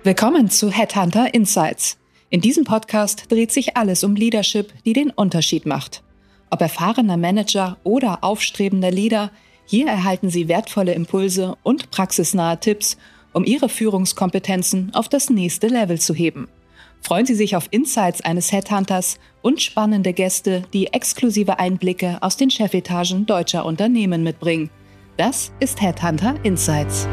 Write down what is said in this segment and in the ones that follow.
Willkommen zu Headhunter Insights. In diesem Podcast dreht sich alles um Leadership, die den Unterschied macht. Ob erfahrener Manager oder aufstrebender Leader, hier erhalten Sie wertvolle Impulse und praxisnahe Tipps, um Ihre Führungskompetenzen auf das nächste Level zu heben. Freuen Sie sich auf Insights eines Headhunters und spannende Gäste, die exklusive Einblicke aus den Chefetagen deutscher Unternehmen mitbringen. Das ist Headhunter Insights.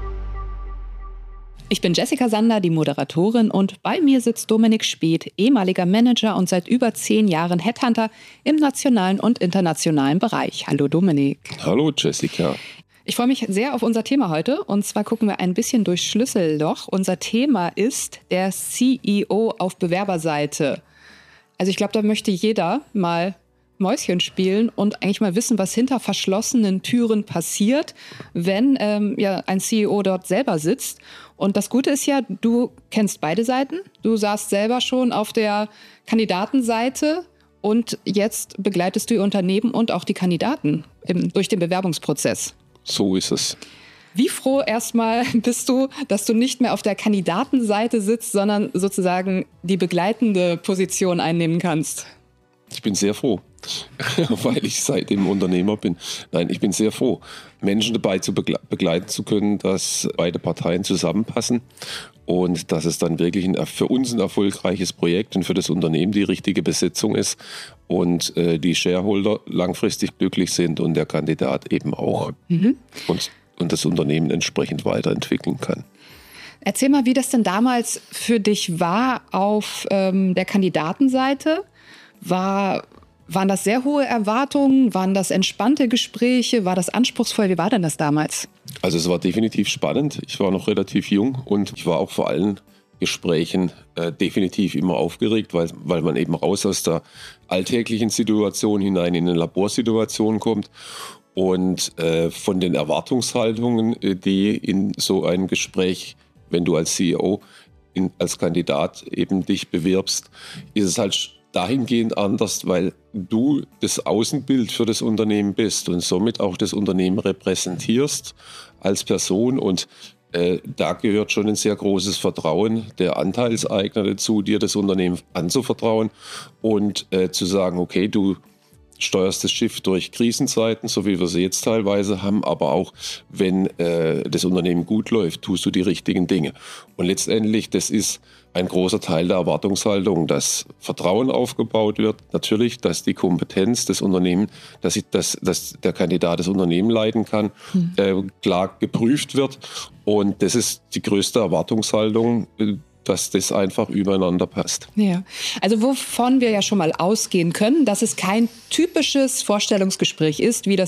Ich bin Jessica Sander, die Moderatorin, und bei mir sitzt Dominik Speth, ehemaliger Manager und seit über 10 Jahren Headhunter im nationalen und internationalen Bereich. Hallo Dominik. Hallo Jessica. Ich freue mich sehr auf unser Thema heute, und zwar gucken wir ein bisschen durchs Schlüsselloch. Unser Thema ist der CEO auf Bewerberseite. Also ich glaube, da möchte jeder mal Mäuschen spielen und eigentlich mal wissen, was hinter verschlossenen Türen passiert, wenn ein CEO dort selber sitzt. Und das Gute ist ja, du kennst beide Seiten. Du saßt selber schon auf der Kandidatenseite und jetzt begleitest du die Unternehmen und auch die Kandidaten durch den Bewerbungsprozess. So ist es. Wie froh erstmal bist du, dass du nicht mehr auf der Kandidatenseite sitzt, sondern sozusagen die begleitende Position einnehmen kannst? Ich bin sehr froh, weil ich seitdem Unternehmer bin. Nein, ich bin sehr froh, Menschen dabei zu begleiten zu können, dass beide Parteien zusammenpassen und dass es dann wirklich für uns ein erfolgreiches Projekt und für das Unternehmen die richtige Besetzung ist und die Shareholder langfristig glücklich sind und der Kandidat eben auch und das Unternehmen entsprechend weiterentwickeln kann. Erzähl mal, wie das denn damals für dich war auf der Kandidatenseite. Waren das sehr hohe Erwartungen? Waren das entspannte Gespräche? War das anspruchsvoll? Wie war denn das damals? Also es war definitiv spannend. Ich war noch relativ jung und ich war auch vor allen Gesprächen definitiv immer aufgeregt, weil man eben raus aus der alltäglichen Situation hinein in eine Laborsituation kommt. Und von den Erwartungshaltungen, die in so ein Gespräch, wenn du als CEO, als Kandidat eben dich bewirbst, ist es halt dahingehend anders, weil du das Außenbild für das Unternehmen bist und somit auch das Unternehmen repräsentierst als Person. Und da gehört schon ein sehr großes Vertrauen der Anteilseigner dazu, dir das Unternehmen anzuvertrauen und zu sagen, okay, du steuerst das Schiff durch Krisenzeiten, so wie wir sie jetzt teilweise haben, aber auch, wenn das Unternehmen gut läuft, tust du die richtigen Dinge. Und letztendlich, das ist ein großer Teil der Erwartungshaltung, dass Vertrauen aufgebaut wird, natürlich, dass die Kompetenz des Unternehmens, dass der Kandidat das Unternehmen leiten kann, klar geprüft wird. Und das ist die größte Erwartungshaltung, dass das einfach übereinander passt. Ja, also wovon wir ja schon mal ausgehen können, dass es kein typisches Vorstellungsgespräch ist, wie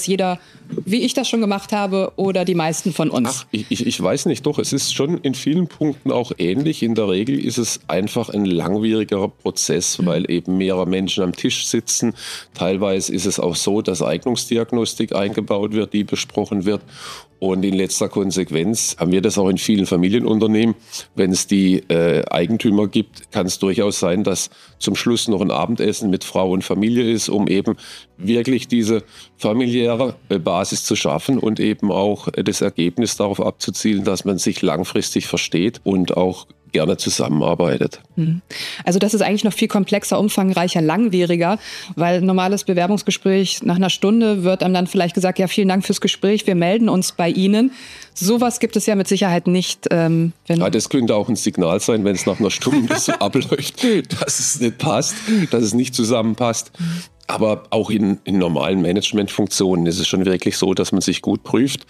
ich das schon gemacht habe oder die meisten von uns. Ach, ich weiß nicht, doch, es ist schon in vielen Punkten auch ähnlich. In der Regel ist es einfach ein langwierigerer Prozess, weil eben mehrere Menschen am Tisch sitzen. Teilweise ist es auch so, dass Eignungsdiagnostik eingebaut wird, die besprochen wird. Und in letzter Konsequenz haben wir das auch in vielen Familienunternehmen. Wenn es die Eigentümer gibt, kann es durchaus sein, dass zum Schluss noch ein Abendessen mit Frau und Familie ist, um eben wirklich diese familiäre Basis zu schaffen und eben auch das Ergebnis darauf abzuzielen, dass man sich langfristig versteht und auch gerne zusammenarbeitet. Also das ist eigentlich noch viel komplexer, umfangreicher, langwieriger, weil ein normales Bewerbungsgespräch nach einer Stunde wird einem dann vielleicht gesagt, ja, vielen Dank fürs Gespräch, wir melden uns bei Ihnen. Sowas gibt es ja mit Sicherheit nicht. Das könnte auch ein Signal sein, wenn es nach einer Stunde so abläuft, dass es nicht passt, dass es nicht zusammenpasst. Aber auch in normalen Managementfunktionen ist es schon wirklich so, dass man sich gut prüft.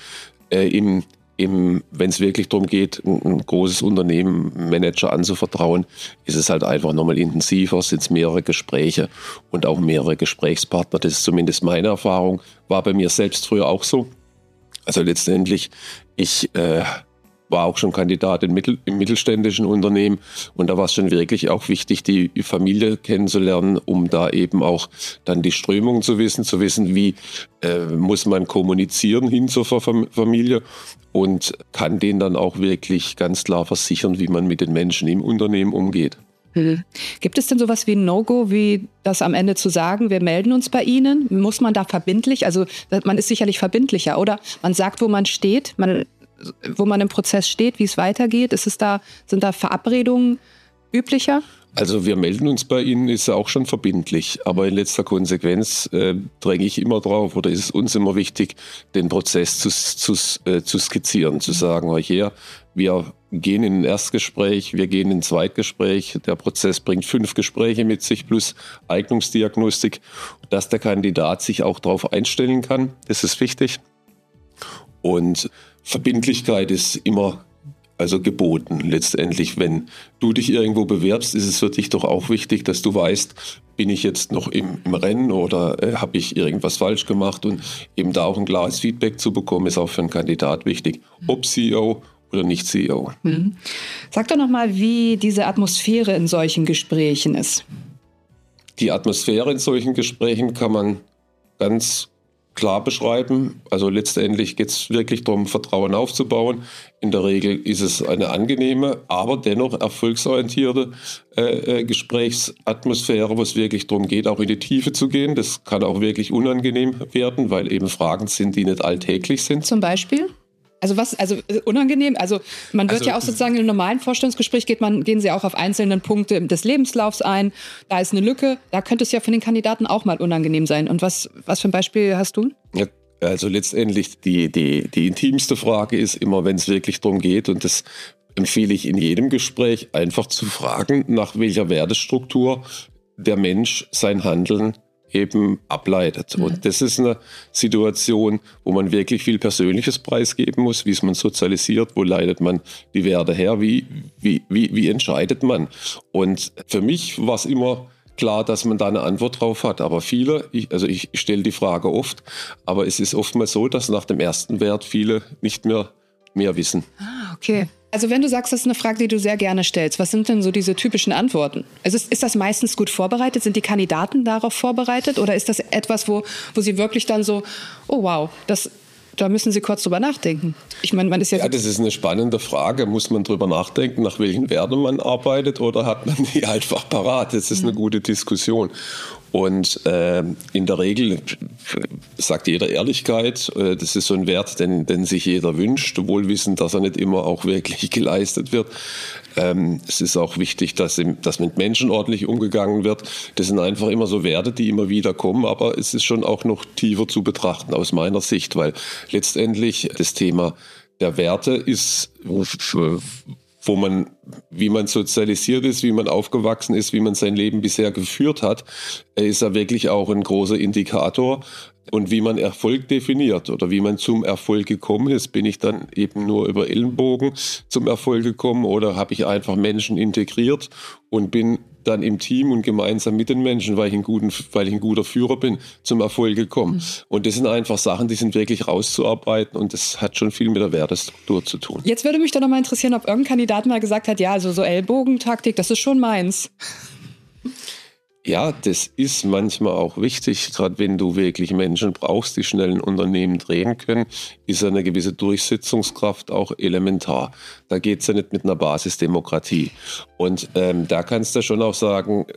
Wenn es wirklich darum geht, ein großes Unternehmen, Manager anzuvertrauen, ist es halt einfach nochmal intensiver, sind es mehrere Gespräche und auch mehrere Gesprächspartner. Das ist zumindest meine Erfahrung, war bei mir selbst früher auch so. Also letztendlich, ich war auch schon Kandidat im mittelständischen Unternehmen und da war es schon wirklich auch wichtig, die Familie kennenzulernen, um da eben auch dann die Strömungen zu wissen, wie muss man kommunizieren hin zur Familie und kann denen dann auch wirklich ganz klar versichern, wie man mit den Menschen im Unternehmen umgeht. Gibt es denn sowas wie ein No-Go, wie das am Ende zu sagen, wir melden uns bei Ihnen? Muss man da verbindlich, also man ist sicherlich verbindlicher, oder? Man sagt, wo man steht, man wo man im Prozess steht, wie es weitergeht? Sind da Verabredungen üblicher? Also wir melden uns bei Ihnen, ist ja auch schon verbindlich, aber in letzter Konsequenz dränge ich immer drauf, oder ist es uns immer wichtig, den Prozess zu skizzieren, zu sagen, hier, wir gehen in ein Erstgespräch, wir gehen in ein Zweitgespräch, der Prozess bringt 5 Gespräche mit sich plus Eignungsdiagnostik, dass der Kandidat sich auch darauf einstellen kann, das ist wichtig. Und Verbindlichkeit ist immer geboten. Letztendlich, wenn du dich irgendwo bewerbst, ist es für dich doch auch wichtig, dass du weißt, bin ich jetzt noch im Rennen oder habe ich irgendwas falsch gemacht, und eben da auch ein klares Feedback zu bekommen, ist auch für einen Kandidat wichtig, ob CEO oder nicht CEO. Mhm. Sag doch nochmal, wie diese Atmosphäre in solchen Gesprächen ist. Die Atmosphäre in solchen Gesprächen kann man ganz klar beschreiben. Also letztendlich geht es wirklich darum, Vertrauen aufzubauen. In der Regel ist es eine angenehme, aber dennoch erfolgsorientierte Gesprächsatmosphäre, wo es wirklich darum geht, auch in die Tiefe zu gehen. Das kann auch wirklich unangenehm werden, weil eben Fragen sind, die nicht alltäglich sind. Zum Beispiel? Also unangenehm? Also man wird ja auch sozusagen im normalen Vorstellungsgespräch gehen Sie auch auf einzelne Punkte des Lebenslaufs ein. Da ist eine Lücke. Da könnte es ja für den Kandidaten auch mal unangenehm sein. Und was für ein Beispiel hast du? Ja, also letztendlich die intimste Frage ist immer, wenn es wirklich darum geht, und das empfehle ich in jedem Gespräch, einfach zu fragen, nach welcher Wertestruktur der Mensch sein Handeln eben ableitet. Und das ist eine Situation, wo man wirklich viel Persönliches preisgeben muss. Wie ist man sozialisiert? Wo leitet man die Werte her? Wie entscheidet man? Und für mich war es immer klar, dass man da eine Antwort drauf hat. Aber ich stelle die Frage oft, aber es ist oftmals so, dass nach dem ersten Wert viele nicht mehr wissen. Ah, okay. Also wenn du sagst, das ist eine Frage, die du sehr gerne stellst, was sind denn so diese typischen Antworten? Also ist das meistens gut vorbereitet? Sind die Kandidaten darauf vorbereitet? Oder ist das etwas, wo sie wirklich dann so, oh wow, da müssen sie kurz drüber nachdenken? Ich meine, man ist ja... Ja, das ist eine spannende Frage. Muss man drüber nachdenken, nach welchen Werten man arbeitet, oder hat man die einfach parat? Das ist eine gute Diskussion. Und in der Regel sagt jeder Ehrlichkeit, das ist so ein Wert, den sich jeder wünscht, wohl wissend, dass er nicht immer auch wirklich geleistet wird. Es ist auch wichtig, dass mit Menschen ordentlich umgegangen wird. Das sind einfach immer so Werte, die immer wieder kommen, aber es ist schon auch noch tiefer zu betrachten aus meiner Sicht, weil letztendlich das Thema der Werte ist, wie man sozialisiert ist, wie man aufgewachsen ist, wie man sein Leben bisher geführt hat, ist ja wirklich auch ein großer Indikator. Und wie man Erfolg definiert oder wie man zum Erfolg gekommen ist, bin ich dann eben nur über Ellenbogen zum Erfolg gekommen, oder habe ich einfach Menschen integriert und bin dann im Team und gemeinsam mit den Menschen, weil ich ein guter Führer bin, zum Erfolg gekommen. Und das sind einfach Sachen, die sind wirklich rauszuarbeiten, und das hat schon viel mit der Wertestruktur zu tun. Jetzt würde mich doch noch mal interessieren, ob irgendein Kandidat mal gesagt hat, ja, also so Ellbogentaktik, das ist schon meins. Ja, das ist manchmal auch wichtig, gerade wenn du wirklich Menschen brauchst, die schnell ein Unternehmen drehen können, ist eine gewisse Durchsetzungskraft auch elementar. Da geht es ja nicht mit einer Basisdemokratie. Und da kannst du schon auch sagen,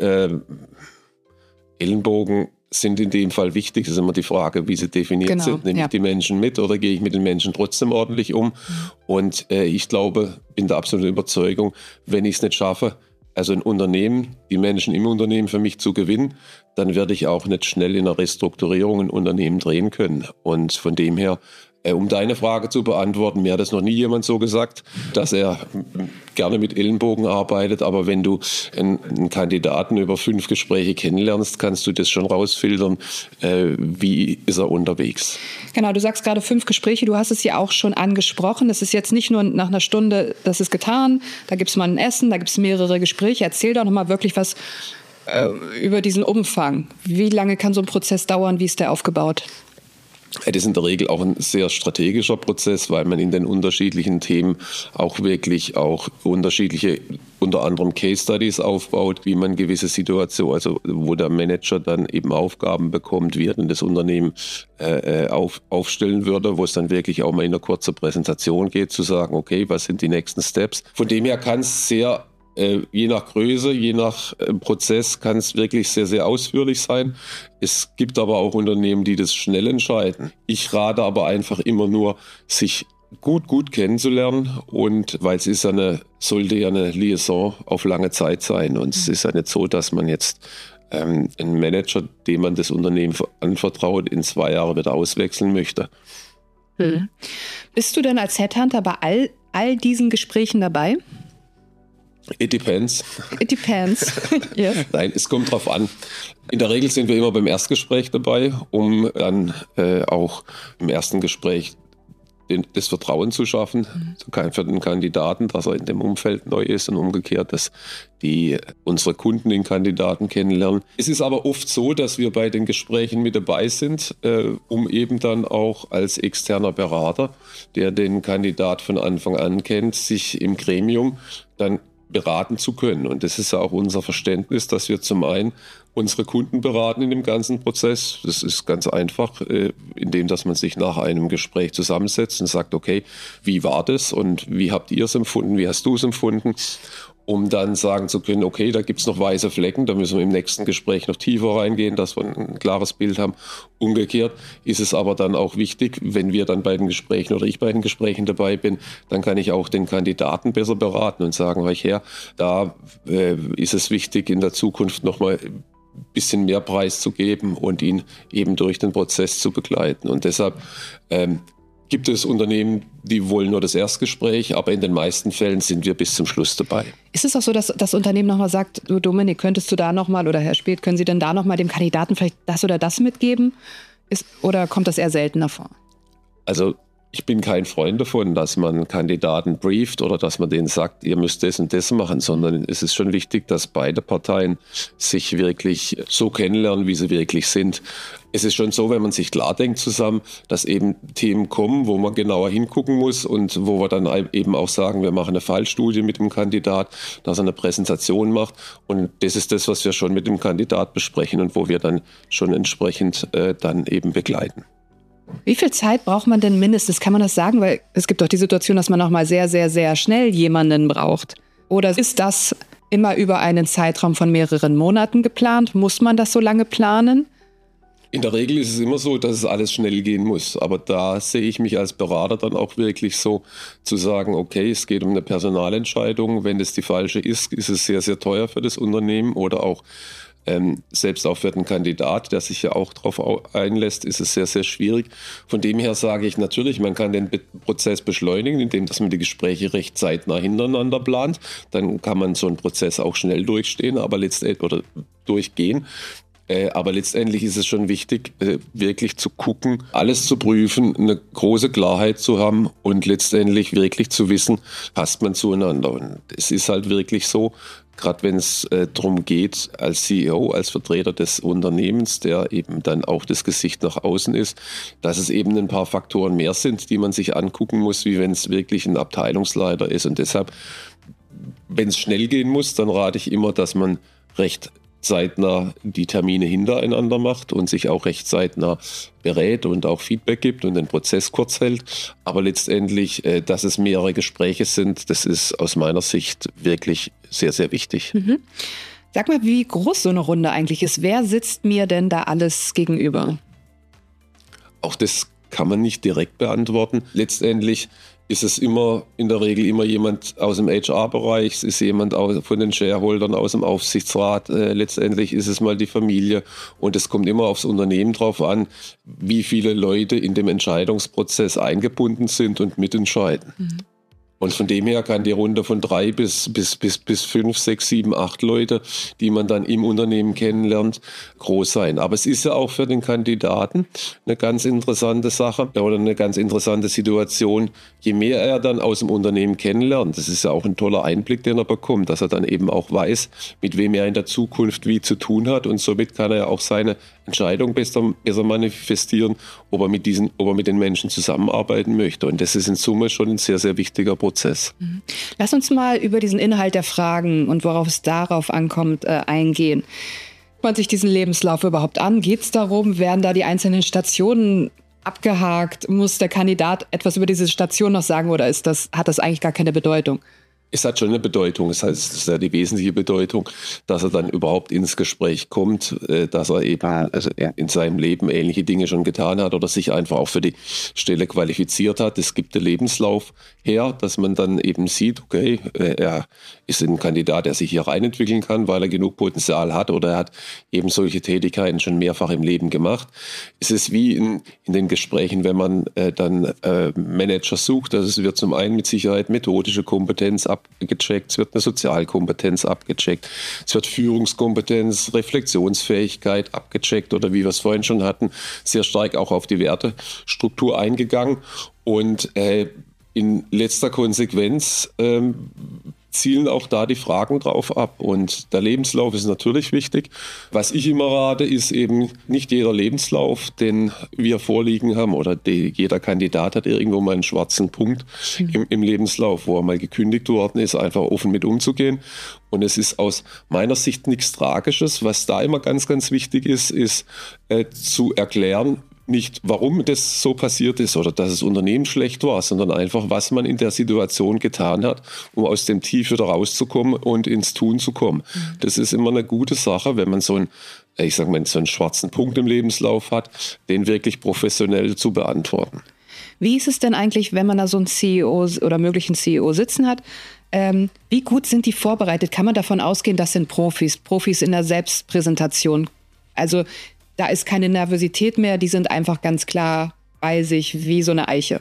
Ellenbogen sind in dem Fall wichtig. Das ist immer die Frage, wie sie definiert sind. Nehme ich die Menschen mit oder gehe ich mit den Menschen trotzdem ordentlich um? Und ich glaube, bin der absoluten Überzeugung, wenn ich es nicht schaffe, also ein Unternehmen, die Menschen im Unternehmen für mich zu gewinnen, dann werde ich auch nicht schnell in einer Restrukturierung ein Unternehmen drehen können. Und von dem her, um deine Frage zu beantworten, mir hat das noch nie jemand so gesagt, dass er gerne mit Ellenbogen arbeitet. Aber wenn du einen Kandidaten über 5 Gespräche kennenlernst, kannst du das schon rausfiltern, wie ist er unterwegs. Genau, du sagst gerade 5 Gespräche, du hast es ja auch schon angesprochen. Es ist jetzt nicht nur nach einer Stunde, das ist getan, da gibt es mal ein Essen, da gibt es mehrere Gespräche. Erzähl doch nochmal wirklich was über diesen Umfang. Wie lange kann so ein Prozess dauern, wie ist der aufgebaut? Das ist in der Regel auch ein sehr strategischer Prozess, weil man in den unterschiedlichen Themen auch wirklich auch unterschiedliche, unter anderem Case Studies aufbaut, wie man gewisse Situationen, also wo der Manager dann eben Aufgaben bekommt, wie er denn das Unternehmen aufstellen würde, wo es dann wirklich auch mal in einer kurzen Präsentation geht, zu sagen, okay, was sind die nächsten Steps? Von dem her kann es sehr je nach Größe, je nach Prozess kann es wirklich sehr, sehr ausführlich sein. Es gibt aber auch Unternehmen, die das schnell entscheiden. Ich rate aber einfach immer nur, sich gut kennenzulernen, und weil sollte ja eine Liaison auf lange Zeit sein, und es ist ja nicht so, dass man jetzt einen Manager, dem man das Unternehmen anvertraut, in 2 Jahren wieder auswechseln möchte. Bist du denn als Headhunter bei all diesen Gesprächen dabei? It depends. It depends. Yes. Nein, es kommt drauf an. In der Regel sind wir immer beim Erstgespräch dabei, um dann auch im ersten Gespräch das Vertrauen zu schaffen, für den Kandidaten, dass er in dem Umfeld neu ist, und umgekehrt, dass unsere Kunden den Kandidaten kennenlernen. Es ist aber oft so, dass wir bei den Gesprächen mit dabei sind, um eben dann auch als externer Berater, der den Kandidat von Anfang an kennt, sich im Gremium dann beraten zu können. Und das ist ja auch unser Verständnis, dass wir zum einen unsere Kunden beraten in dem ganzen Prozess. Das ist ganz einfach, indem dass man sich nach einem Gespräch zusammensetzt und sagt, okay, wie war das und wie habt ihr es empfunden, wie hast du es empfunden? Um dann sagen zu können, okay, da gibt es noch weiße Flecken, da müssen wir im nächsten Gespräch noch tiefer reingehen, dass wir ein klares Bild haben. Umgekehrt ist es aber dann auch wichtig, wenn wir dann bei den Gesprächen oder ich bei den Gesprächen dabei bin, dann kann ich auch den Kandidaten besser beraten und sagen, da ist es wichtig, in der Zukunft nochmal ein bisschen mehr Preis zu geben und ihn eben durch den Prozess zu begleiten. Und deshalb gibt es Unternehmen, die wollen nur das Erstgespräch, aber in den meisten Fällen sind wir bis zum Schluss dabei. Ist es auch so, dass das Unternehmen nochmal sagt, du Dominik, könntest du da nochmal, oder Herr Speth, können Sie denn da nochmal dem Kandidaten vielleicht das oder das mitgeben? Oder kommt das eher seltener vor? Also ich bin kein Freund davon, dass man Kandidaten brieft oder dass man denen sagt, ihr müsst das und das machen, sondern es ist schon wichtig, dass beide Parteien sich wirklich so kennenlernen, wie sie wirklich sind. Es ist schon so, wenn man sich klar denkt zusammen, dass eben Themen kommen, wo man genauer hingucken muss und wo wir dann eben auch sagen, wir machen eine Fallstudie mit dem Kandidat, dass er eine Präsentation macht, und das ist das, was wir schon mit dem Kandidat besprechen und wo wir dann schon entsprechend dann eben begleiten. Wie viel Zeit braucht man denn mindestens? Kann man das sagen? Weil es gibt doch die Situation, dass man noch mal sehr, sehr, sehr schnell jemanden braucht. Oder ist das immer über einen Zeitraum von mehreren Monaten geplant? Muss man das so lange planen? In der Regel ist es immer so, dass es alles schnell gehen muss. Aber da sehe ich mich als Berater dann auch wirklich so, zu sagen, okay, es geht um eine Personalentscheidung. Wenn das die falsche ist, ist es sehr, sehr teuer für das Unternehmen, oder auch selbst auch für den Kandidat, der sich ja auch darauf einlässt, ist es sehr, sehr schwierig. Von dem her sage ich natürlich, man kann den Prozess beschleunigen, indem dass man die Gespräche recht zeitnah hintereinander plant. Dann kann man so einen Prozess auch schnell durchgehen, durchgehen. Aber letztendlich ist es schon wichtig, wirklich zu gucken, alles zu prüfen, eine große Klarheit zu haben und letztendlich wirklich zu wissen, passt man zueinander. Und es ist halt wirklich so, gerade wenn es darum geht, als CEO, als Vertreter des Unternehmens, der eben dann auch das Gesicht nach außen ist, dass es eben ein paar Faktoren mehr sind, die man sich angucken muss, wie wenn es wirklich ein Abteilungsleiter ist. Und deshalb, wenn es schnell gehen muss, dann rate ich immer, dass man recht zeitnah die Termine hintereinander macht und sich auch recht zeitnah berät und auch Feedback gibt und den Prozess kurz hält. Aber letztendlich, dass es mehrere Gespräche sind, das ist aus meiner Sicht wirklich sehr, sehr wichtig. Mhm. Sag mal, wie groß so eine Runde eigentlich ist. Wer sitzt mir denn da alles gegenüber? Auch das kann man nicht direkt beantworten. Letztendlich ist es in der Regel immer jemand aus dem HR-Bereich, es ist jemand von den Shareholdern aus dem Aufsichtsrat, letztendlich ist es mal die Familie, und es kommt immer aufs Unternehmen drauf an, wie viele Leute in dem Entscheidungsprozess eingebunden sind und mitentscheiden. Mhm. Und von dem her kann die Runde von 3 bis 5, 6, 7, 8 Leute, die man dann im Unternehmen kennenlernt, groß sein. Aber es ist ja auch für den Kandidaten eine ganz interessante Sache oder eine ganz interessante Situation. Je mehr er dann aus dem Unternehmen kennenlernt, das ist ja auch ein toller Einblick, den er bekommt, dass er dann eben auch weiß, mit wem er in der Zukunft wie zu tun hat, und somit kann er ja auch seine Entscheidung besser manifestieren, ob er mit den Menschen zusammenarbeiten möchte. Und das ist in Summe schon ein sehr, sehr wichtiger Prozess. Lass uns mal über diesen Inhalt der Fragen und worauf es darauf ankommt, eingehen. Guckt man sich diesen Lebenslauf überhaupt an? Geht es darum, werden da die einzelnen Stationen abgehakt? Muss der Kandidat etwas über diese Station noch sagen, oder hat das eigentlich gar keine Bedeutung? Es hat schon eine Bedeutung, das heißt, es ist ja die wesentliche Bedeutung, dass er dann überhaupt ins Gespräch kommt, dass er eben in seinem Leben ähnliche Dinge schon getan hat oder sich einfach auch für die Stelle qualifiziert hat. Es gibt den Lebenslauf her, dass man dann eben sieht, okay, er ist ein Kandidat, der sich hier reinentwickeln kann, weil er genug Potenzial hat oder er hat eben solche Tätigkeiten schon mehrfach im Leben gemacht. Es ist wie in den Gesprächen, wenn man dann Manager sucht, also es wird zum einen mit Sicherheit methodische Kompetenz abgecheckt, es wird eine Sozialkompetenz abgecheckt, es wird Führungskompetenz, Reflexionsfähigkeit abgecheckt oder wie wir es vorhin schon hatten, sehr stark auch auf die Wertestruktur eingegangen und in letzter Konsequenz zielen auch da die Fragen drauf ab. Und der Lebenslauf ist natürlich wichtig. Was ich immer rate, ist eben nicht jeder Lebenslauf, den wir vorliegen haben oder jeder Kandidat hat irgendwo mal einen schwarzen Punkt im Lebenslauf, wo er mal gekündigt worden ist, einfach offen mit umzugehen. Und es ist aus meiner Sicht nichts Tragisches. Was da immer ganz, ganz wichtig ist, zu erklären, nicht, warum das so passiert ist oder dass das Unternehmen schlecht war, sondern einfach, was man in der Situation getan hat, um aus dem Tief wieder rauszukommen und ins Tun zu kommen. Das ist immer eine gute Sache, wenn man so einen schwarzen Punkt im Lebenslauf hat, den wirklich professionell zu beantworten. Wie ist es denn eigentlich, wenn man da so einen CEO oder möglichen CEO sitzen hat? Wie gut sind die vorbereitet? Kann man davon ausgehen, das sind Profis in der Selbstpräsentation? Also da ist keine Nervosität mehr, die sind einfach ganz klar bei sich wie so eine Eiche.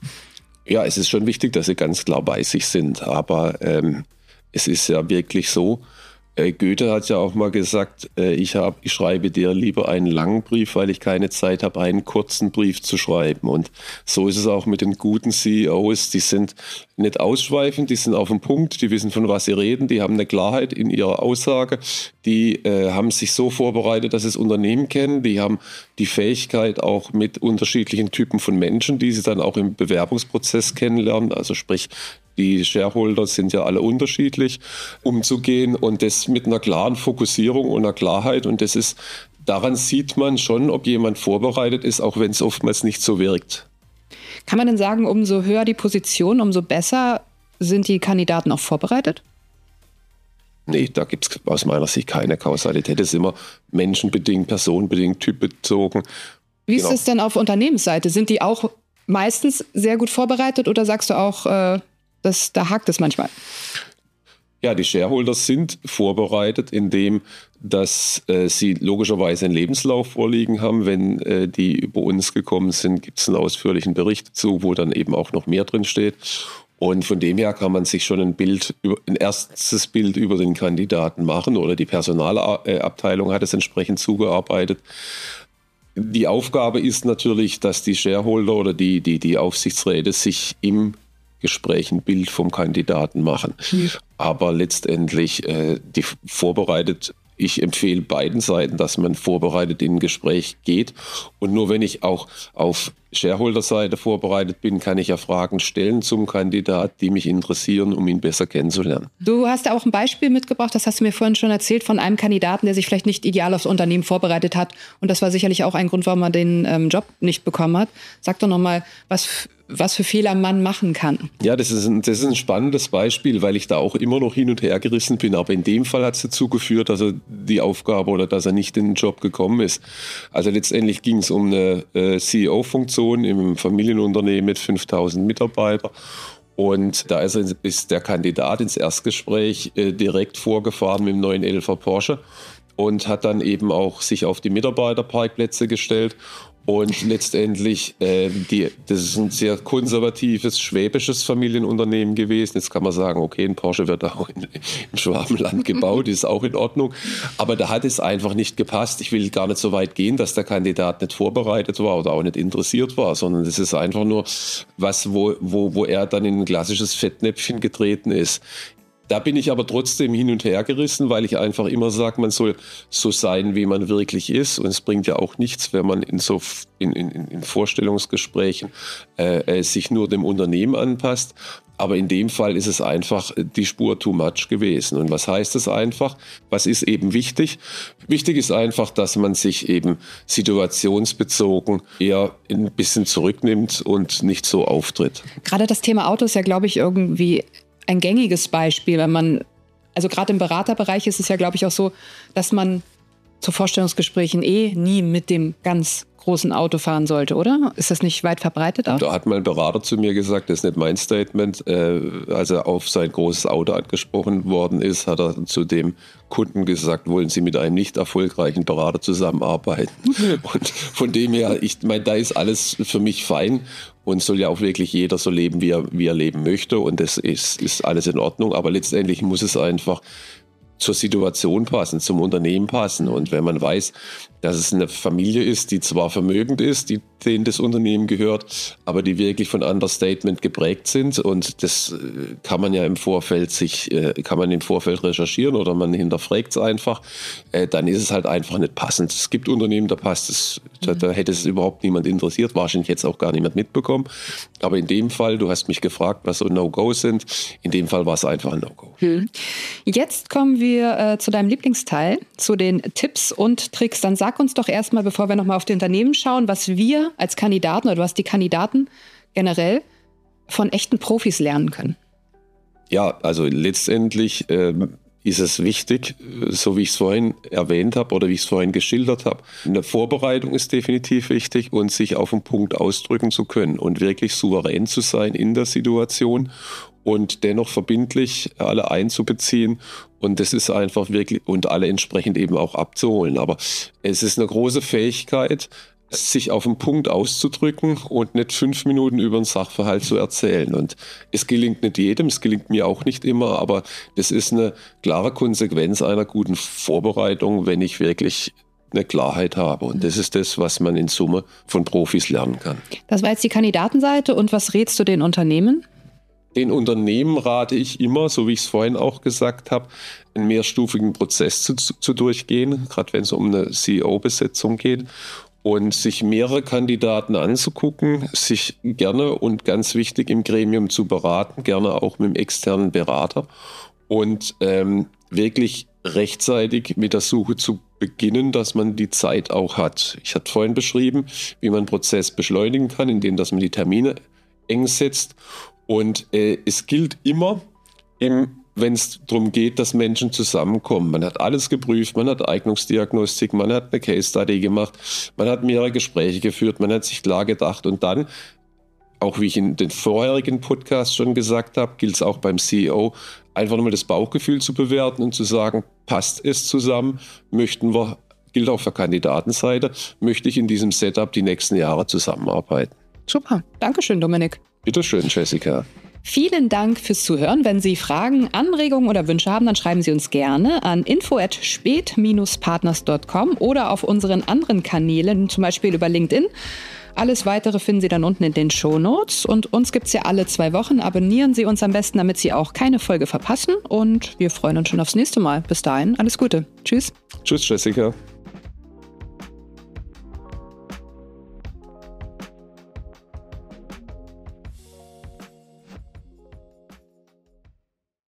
Ja, es ist schon wichtig, dass sie ganz klar bei sich sind, aber es ist ja wirklich so, Goethe hat ja auch mal gesagt, ich schreibe dir lieber einen langen Brief, weil ich keine Zeit habe, einen kurzen Brief zu schreiben. Und so ist es auch mit den guten CEOs. Die sind nicht ausschweifend, die sind auf dem Punkt, die wissen, von was sie reden, die haben eine Klarheit in ihrer Aussage, die haben sich so vorbereitet, dass sie das Unternehmen kennen, die haben die Fähigkeit auch mit unterschiedlichen Typen von Menschen, die sie dann auch im Bewerbungsprozess kennenlernen, also sprich, die Shareholder sind ja alle unterschiedlich, umzugehen und das mit einer klaren Fokussierung und einer Klarheit. Und daran sieht man schon, ob jemand vorbereitet ist, auch wenn es oftmals nicht so wirkt. Kann man denn sagen, umso höher die Position, umso besser sind die Kandidaten auch vorbereitet? Nee, da gibt es aus meiner Sicht keine Kausalität. Das ist immer menschenbedingt, personenbedingt, typbezogen. Wie ist es denn auf Unternehmensseite? Sind die auch meistens sehr gut vorbereitet oder sagst du auch, da hakt es manchmal? Ja, die Shareholder sind vorbereitet, indem dass sie logischerweise einen Lebenslauf vorliegen haben. Wenn die über uns gekommen sind, gibt es einen ausführlichen Bericht dazu, wo dann eben auch noch mehr drin steht. Und von dem her kann man sich schon ein erstes Bild über den Kandidaten machen oder die Personalabteilung hat es entsprechend zugearbeitet. Die Aufgabe ist natürlich, dass die Shareholder oder die Aufsichtsräte sich im Gespräch ein Bild vom Kandidaten machen. Aber letztendlich ich empfehle beiden Seiten, dass man vorbereitet in ein Gespräch geht. Und nur wenn ich auch auf Shareholder-Seite vorbereitet bin, kann ich ja Fragen stellen zum Kandidat, die mich interessieren, um ihn besser kennenzulernen. Du hast auch ein Beispiel mitgebracht, das hast du mir vorhin schon erzählt, von einem Kandidaten, der sich vielleicht nicht ideal aufs Unternehmen vorbereitet hat. Und das war sicherlich auch ein Grund, warum er den Job nicht bekommen hat. Sag doch nochmal, was für Fehler man machen kann. Ja, das ist ein spannendes Beispiel, weil ich da auch immer noch hin und her gerissen bin. Aber in dem Fall hat es dazu geführt, dass er die Aufgabe oder dass er nicht in den Job gekommen ist. Also letztendlich ging es um eine CEO-Funktion im Familienunternehmen mit 5000 Mitarbeitern. Und da ist der Kandidat ins Erstgespräch direkt vorgefahren mit dem 911er Porsche und hat dann eben auch sich auf die Mitarbeiterparkplätze gestellt. Und letztendlich, das ist ein sehr konservatives, schwäbisches Familienunternehmen gewesen. Jetzt kann man sagen, okay, ein Porsche wird auch in Schwabenland gebaut, ist auch in Ordnung. Aber da hat es einfach nicht gepasst. Ich will gar nicht so weit gehen, dass der Kandidat nicht vorbereitet war oder auch nicht interessiert war, sondern das ist einfach nur wo er dann in ein klassisches Fettnäpfchen getreten ist. Da bin ich aber trotzdem hin und her gerissen, weil ich einfach immer sage, man soll so sein, wie man wirklich ist. Und es bringt ja auch nichts, wenn man in Vorstellungsgesprächen sich nur dem Unternehmen anpasst. Aber in dem Fall ist es einfach die Spur too much gewesen. Und was heißt es einfach? Was ist eben wichtig? Wichtig ist einfach, dass man sich eben situationsbezogen eher ein bisschen zurücknimmt und nicht so auftritt. Gerade das Thema Auto ist ja, glaube ich, irgendwie ein gängiges Beispiel, also gerade im Beraterbereich ist es ja, glaube ich, auch so, dass man zu Vorstellungsgesprächen nie mit dem ganz großen Auto fahren sollte, oder? Ist das nicht weit verbreitet auch? Da hat mal ein Berater zu mir gesagt, das ist nicht mein Statement, als er auf sein großes Auto angesprochen worden ist, hat er zu dem Kunden gesagt, wollen Sie mit einem nicht erfolgreichen Berater zusammenarbeiten? Und von dem her, ich meine, da ist alles für mich fein und soll ja auch wirklich jeder so leben, wie er leben möchte, und das ist alles in Ordnung, aber letztendlich muss es einfach zur Situation passen, zum Unternehmen passen. Und wenn man weiß, dass es eine Familie ist, die zwar vermögend ist, denen das Unternehmen gehört, aber die wirklich von Understatement geprägt sind, und das kann man ja im Vorfeld recherchieren oder man hinterfragt es einfach, dann ist es halt einfach nicht passend. Es gibt Unternehmen, da passt es, da hätte es überhaupt niemand interessiert, wahrscheinlich jetzt auch gar niemand mitbekommen. Aber in dem Fall, du hast mich gefragt, was so No-Gos sind, in dem Fall war es einfach ein No-Go. Jetzt kommen wir zu deinem Lieblingsteil, zu den Tipps und Tricks. Dann sag uns doch erstmal, bevor wir nochmal auf die Unternehmen schauen, was wir als Kandidaten oder was die Kandidaten generell von echten Profis lernen können. Ja, also letztendlich ist es wichtig, so wie ich es vorhin erwähnt habe oder wie ich es vorhin geschildert habe. Eine Vorbereitung ist definitiv wichtig und sich auf den Punkt ausdrücken zu können und wirklich souverän zu sein in der Situation und dennoch verbindlich alle einzubeziehen. Und das ist einfach wirklich, und alle entsprechend eben auch abzuholen. Aber es ist eine große Fähigkeit, sich auf den Punkt auszudrücken und nicht 5 Minuten über einen Sachverhalt zu erzählen. Und es gelingt nicht jedem, es gelingt mir auch nicht immer, aber das ist eine klare Konsequenz einer guten Vorbereitung, wenn ich wirklich eine Klarheit habe. Und das ist das, was man in Summe von Profis lernen kann. Das war jetzt die Kandidatenseite. Und was rätst du den Unternehmen? Den Unternehmen rate ich immer, so wie ich es vorhin auch gesagt habe, einen mehrstufigen Prozess zu durchgehen, gerade wenn es um eine CEO-Besetzung geht, und sich mehrere Kandidaten anzugucken, sich gerne und ganz wichtig im Gremium zu beraten, gerne auch mit einem externen Berater, und wirklich rechtzeitig mit der Suche zu beginnen, dass man die Zeit auch hat. Ich hatte vorhin beschrieben, wie man einen Prozess beschleunigen kann, indem dass man die Termine eng setzt. Und es gilt immer, wenn es darum geht, dass Menschen zusammenkommen. Man hat alles geprüft, man hat Eignungsdiagnostik, man hat eine Case Study gemacht, man hat mehrere Gespräche geführt, man hat sich klar gedacht, und dann, auch wie ich in den vorherigen Podcasts schon gesagt habe, gilt es auch beim CEO, einfach nochmal das Bauchgefühl zu bewerten und zu sagen, passt es zusammen, gilt auch für Kandidatenseite, möchte ich in diesem Setup die nächsten Jahre zusammenarbeiten. Super, Dankeschön, Dominik. Bitteschön, Jessica. Vielen Dank fürs Zuhören. Wenn Sie Fragen, Anregungen oder Wünsche haben, dann schreiben Sie uns gerne an info@speth-partners.com oder auf unseren anderen Kanälen, zum Beispiel über LinkedIn. Alles Weitere finden Sie dann unten in den Shownotes. Und uns gibt es ja alle 2 Wochen. Abonnieren Sie uns am besten, damit Sie auch keine Folge verpassen. Und wir freuen uns schon aufs nächste Mal. Bis dahin, alles Gute. Tschüss. Tschüss, Jessica.